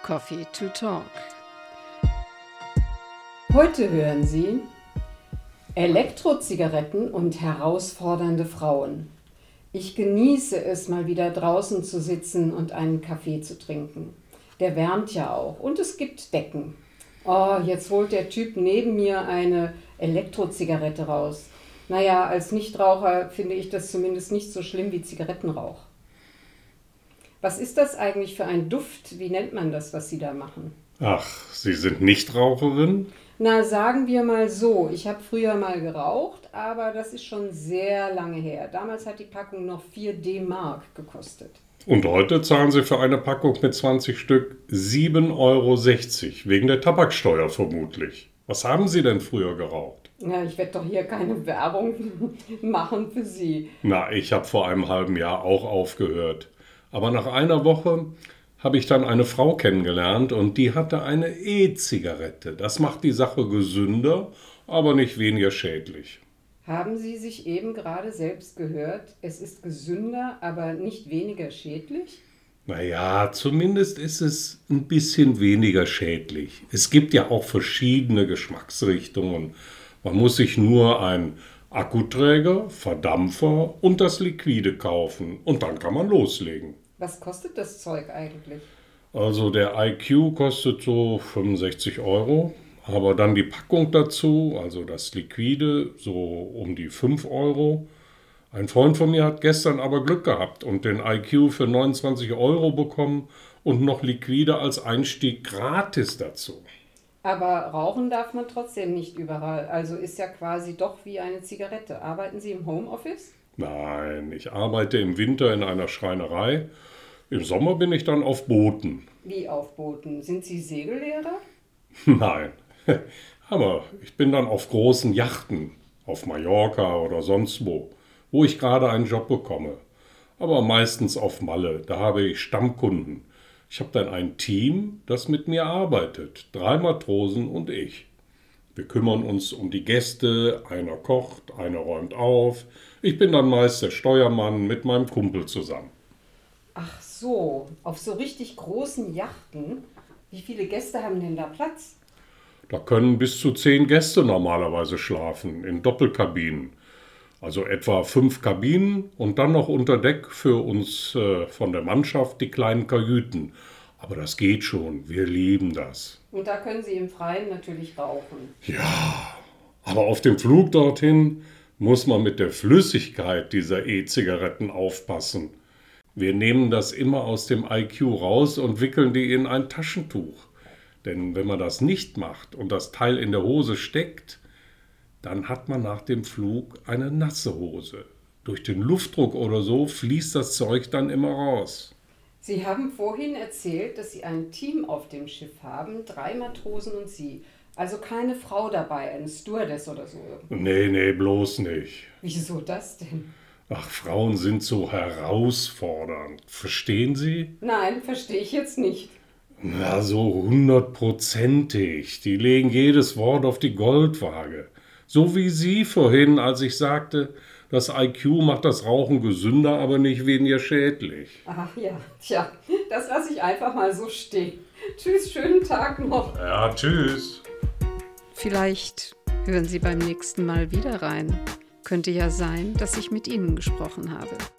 Coffee to Talk. Heute hören Sie Elektrozigaretten und herausfordernde Frauen. Ich genieße es, mal wieder draußen zu sitzen und einen Kaffee zu trinken. Der wärmt ja auch und es gibt Decken. Oh, jetzt holt der Typ neben mir eine Elektrozigarette raus. Naja, als Nichtraucher finde ich das zumindest nicht so schlimm wie Zigarettenrauch. Was ist das eigentlich für ein Duft? Wie nennt man das, was Sie da machen? Ach, Sie sind Nichtraucherin? Na, sagen wir mal so, ich habe früher mal geraucht, aber das ist schon sehr lange her. Damals hat die Packung noch 4 D-Mark gekostet. Und heute zahlen Sie für eine Packung mit 20 Stück 7,60 Euro, wegen der Tabaksteuer vermutlich. Was haben Sie denn früher geraucht? Ja, ich werde doch hier keine Werbung machen für Sie. Na, ich habe vor einem halben Jahr auch aufgehört. Aber nach einer Woche habe ich dann eine Frau kennengelernt und die hatte eine E-Zigarette. Das macht die Sache gesünder, aber nicht weniger schädlich. Haben Sie sich eben gerade selbst gehört, es ist gesünder, aber nicht weniger schädlich? Naja, zumindest ist es ein bisschen weniger schädlich. Es gibt ja auch verschiedene Geschmacksrichtungen. Man muss sich nur einen Akkuträger, Verdampfer und das Liquide kaufen und dann kann man loslegen. Was kostet das Zeug eigentlich? Also der IQ kostet so 65 Euro, aber dann die Packung dazu, also das Liquide, so um die 5 Euro. Ein Freund von mir hat gestern aber Glück gehabt und den IQ für 29 Euro bekommen und noch Liquide als Einstieg gratis dazu. Aber rauchen darf man trotzdem nicht überall, also ist ja quasi doch wie eine Zigarette. Arbeiten Sie im Homeoffice? Nein, ich arbeite im Winter in einer Schreinerei. Im Sommer bin ich dann auf Booten. Wie auf Booten? Sind Sie Segellehrer? Nein, aber ich bin dann auf großen Yachten, auf Mallorca oder sonst wo ich gerade einen Job bekomme. Aber meistens auf Malle, da habe ich Stammkunden. Ich habe dann ein Team, das mit mir arbeitet, 3 Matrosen und ich. Wir kümmern uns um die Gäste, einer kocht, einer räumt auf. Ich bin dann meist der Steuermann mit meinem Kumpel zusammen. Ach so, auf so richtig großen Yachten. Wie viele Gäste haben denn da Platz? Da können bis zu 10 Gäste normalerweise schlafen, in Doppelkabinen. Also etwa 5 Kabinen und dann noch unter Deck für uns von der Mannschaft die kleinen Kajüten. Aber das geht schon, wir lieben das. Und da können Sie im Freien natürlich rauchen. Ja, aber auf dem Flug dorthin muss man mit der Flüssigkeit dieser E-Zigaretten aufpassen. Wir nehmen das immer aus dem IQ raus und wickeln die in ein Taschentuch. Denn wenn man das nicht macht und das Teil in der Hose steckt, dann hat man nach dem Flug eine nasse Hose. Durch den Luftdruck oder so fließt das Zeug dann immer raus. Sie haben vorhin erzählt, dass Sie ein Team auf dem Schiff haben, 3 Matrosen und Sie. Also keine Frau dabei, eine Stewardess oder so. Nee, bloß nicht. Wieso das denn? Ach, Frauen sind so herausfordernd. Verstehen Sie? Nein, verstehe ich jetzt nicht. Na, so 100%ig. Die legen jedes Wort auf die Goldwaage. So wie Sie vorhin, als ich sagte, das IQ macht das Rauchen gesünder, aber nicht weniger schädlich. Ach ja, tja, das lasse ich einfach mal so stehen. Tschüss, schönen Tag noch. Ja, tschüss. Vielleicht hören Sie beim nächsten Mal wieder rein. Könnte ja sein, dass ich mit Ihnen gesprochen habe.